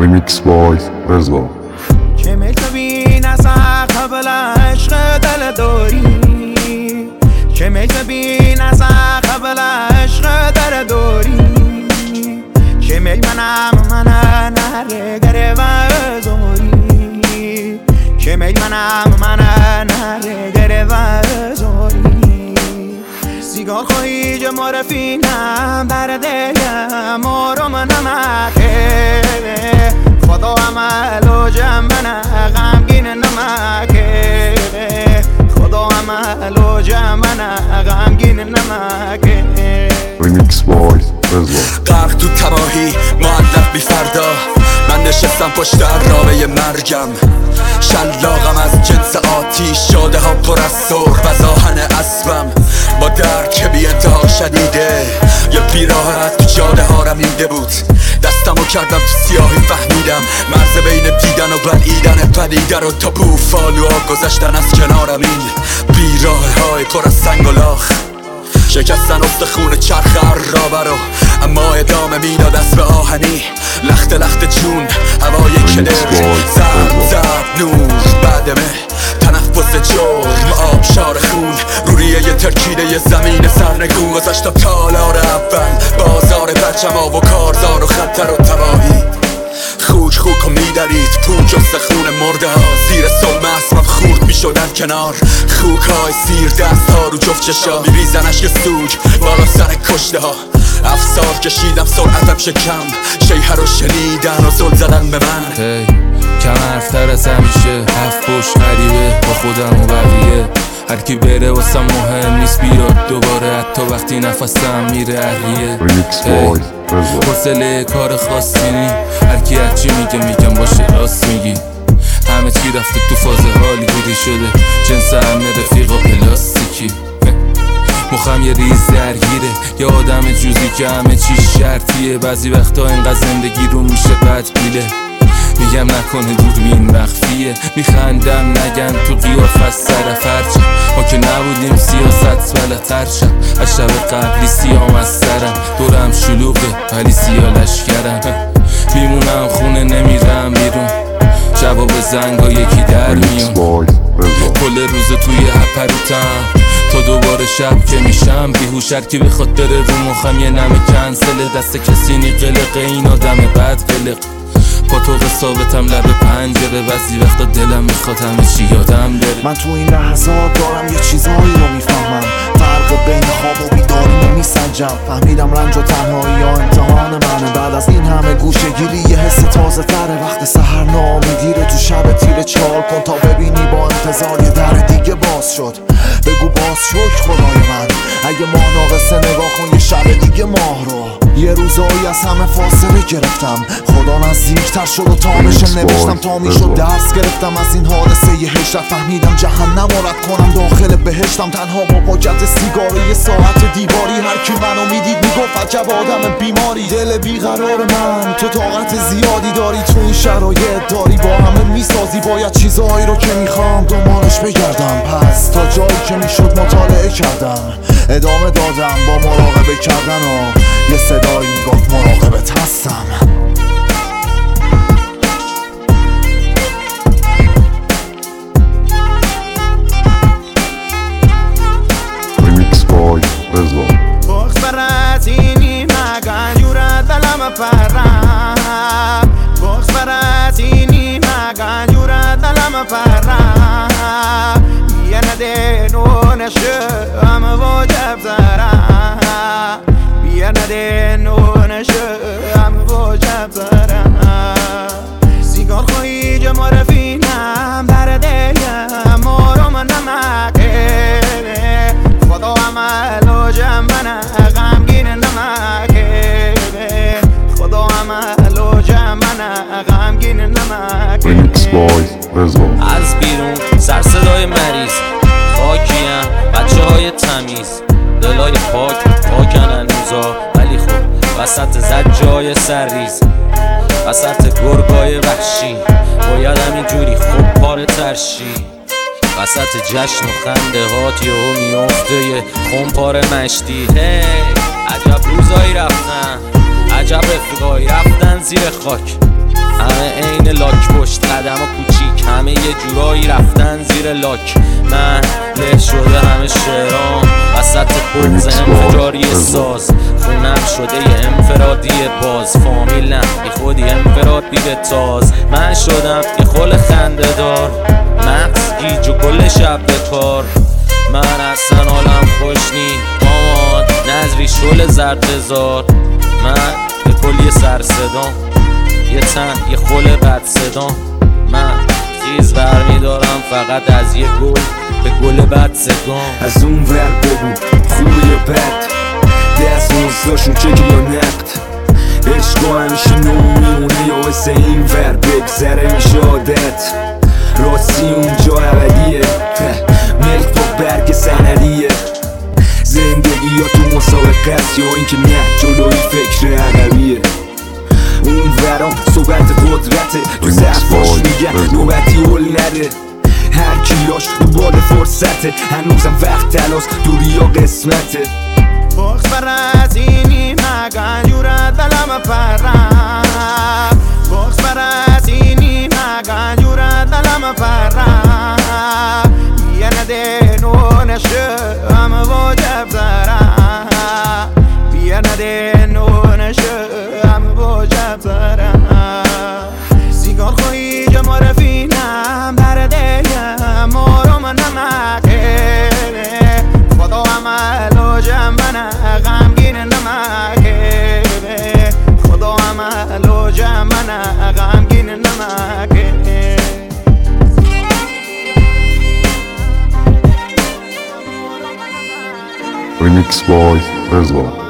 ریمیکس بای رضا. چه میتبین از قبل عشق دل داری، چه میتبین از قبل عشق دل داری، چه می منم نره گره و زوری، چه می منم نره گره و زوری. سیگار خواهی جه معرفینم در دلم آرام نمکه، خدا عمل و جمعنا غمگین نمکه، خدا عمل و جمعنا غمگین نمکه. ریمیکس بای رضا. غرق تو تباهی معلق بی فردا، من نشستم پشت عرابه مرگم، شلاقم از جنس آتیش، شاده ها پر از سرخ و زاهن اسبم، با درد که بی انتها شدیده یه بیراحت تو جاده ها رمیده بود. دستمو کردم تو سیاهی، فهمیدم مرز بین دیدن و بلعیدن پدیده رو، تا بوفالوها گذشتن از کنارم، این بیراه های پر از سنگ و لاخ، شکستن استخون چرخ عرابه رو، اما ادامه میداد دست به آهنی، لخت لخت جون هوای کدر، زرد نور بعدمه تنفس جرم، آبشار خون روریه یه ترکیده یه زمین سرنگون، گذشت تالار اول، بازار بچما و کارزار و خطر و تباهی، خوک و میدرید پوک و سخون مرده ها، زیر سلم اسبم خورد میشدن کنار، خوک های سیر دست ها رو جفت چشا، میریزن اشک سوگ بالا سر کشته ها، افسار کشیدم سرعتم شکم، شیهه رو شنیدن و زل زدن به من. کم حرفتر از همیشه، هفت پشت غریبه با خودم و بقیه، هرکی بره واسم مهم نیست بیاد دوباره، حتی وقتی نفسم میره اهلیه. ریمیکس بای رضا. حوصله کار خاصی نی، هرکی هرچی میگم باشه راست میگی، همه چی رفته تو فاز حالی گیری شده، جنس همه رفیق و پلاستیکی، مخم یه ریز درگیره، یه آدم جوزی که همه چی شرطیه، بعضی وقتا اینقدر زندگی رو میشه بد بیله، میگم نکنه دوربین مخفیه، میخندم نگن تو قیاف از سر فرچه، ما که نبودیم سیاست بلتر شم، از شب قبلی سیام از سرم، دورم شلوغه ولی سیا لشکرم، میمونم خونه نمیرم بیرون، جواب زنگا یکی در میون، کل روز توی هپروتم تا دوباره شب که میشم بیهوش، هرکی بخواد بره رو مخم یه نمه کنسله، دست کسی نی قلقه، این آدم بد قلق، پاتوق ثابتم لب پنجره، بعضی وقتا دلم میخواد همه چی یادم بره. من تو این لحظات دارم یه چیزایی رو میفهمم، فرق بین خواب و بیداری رو میسنجم، فهمیدم رنج و تنهایی ها امتحان منه، بعد از این همه گوشه گیری یه حس تازه تره، وقت سحر ناامیدی رو تو شب تیره چال کن تا ببینی با انتظار یه در دیگه باز شد، بگو باز شکر خدای من، اگه ماه ناقصه نگاه کن یه شب دیگه ماه رو، یه روزایی از همه فاصله گرفتم، خدا نزدیکتر شد و تامش نوشتم تا میشد درس گرفتم از این حادثه یه هجرت، فهمیدم جهنم رد کنم داخل بهشتم، تنها با پاکت سیگار و یه ساعت دیواری، هرکی منو میدید میگفت عجب آدم بیماری، دل بیقرار من تو طاقت زیادی داری، تو این شرایط داری با همه میسازی، باید چیزهایی رو که میخوام دنبالش بگردم، پس تا جایی که میشد مطالعه کردم، ادامه دادم با مراقبه کردن و یه صدایی میگفت مراقبت هستم. ریمیکس بای رضا. بغض براتینی مگن یورا دلم پرم، بغض براتینی مگن یورا دلم پرم، یه نده نونشم واجب زرم، یه نده نونشم واجب زرم، سیگار خواهی جه معرفینم در دلم آرام نمکه، خدا عمل و جمعنا غمگین نمکه، خدا عمل و جمعنا غمگین نمکه. ریمیکس بای رضا. از بیرون سر صدای مریض، خاکیم بچه های تمیز، دلای پاکن هنوزا، ولی خب وسط زجای سرریز، وسط گرگای وحشی، باید همینجوری خوب پاره ترشی، وسط جشن و خنده هات یهو میفته یه خونپاره مشتی، عجب روزایی رفتن، عجب رفیقایی رفتن زیر خاک، همه عین لاک، پشت قدم و کوچیک همه یه جورایی رفتن زیر لاک. من له شده همه شعرام وسط بغض انفجاری ساز. خونم شده یه انفرادی باز، فامیل نه بی خودی انفراد بی به تاز. من شدم یه خل خنده دار، مغز گیج و کل شب به کار. من اصلا حالم خوش نی مامان، نظری شل زرد بزار. من به کل یه سر صدام، یه تن یه خل بد صدام. من خیز برمیدارم فقط از یه گل به گل بد صدام. از اون ور بگو خوبه یا بد، دست موزداشون چگه یا نقد. عشق همیشه نو میمونه یا واسه این ور بگذره میشه عادت. راستی اونجا اولیه، ملک با برگ سندیه. زندگی یا تو مسابقه است یا اینکه نه جلوی فکر عقبیه. اون ورام صحبت قدرته، تو ضعفاش میگن نوبتی هل نده. هر کیاش تو بال فرصته، هنوزم وقت تلاس دوری یا قسمته. بغض برسینی مگن جورت دلم پرم. بغض برسینی مگن جورت دلم پرم. یه نده نونشه همه واجب زرم. یه نده نونشه همه واجب زرم. سیگار خویی جمع رفینم در دلم آرام نمکه. خدا عمل و جمعنا غمگین نمکه. خدا عمل و جمعنا غمگین نمکه. Remix by Rezva.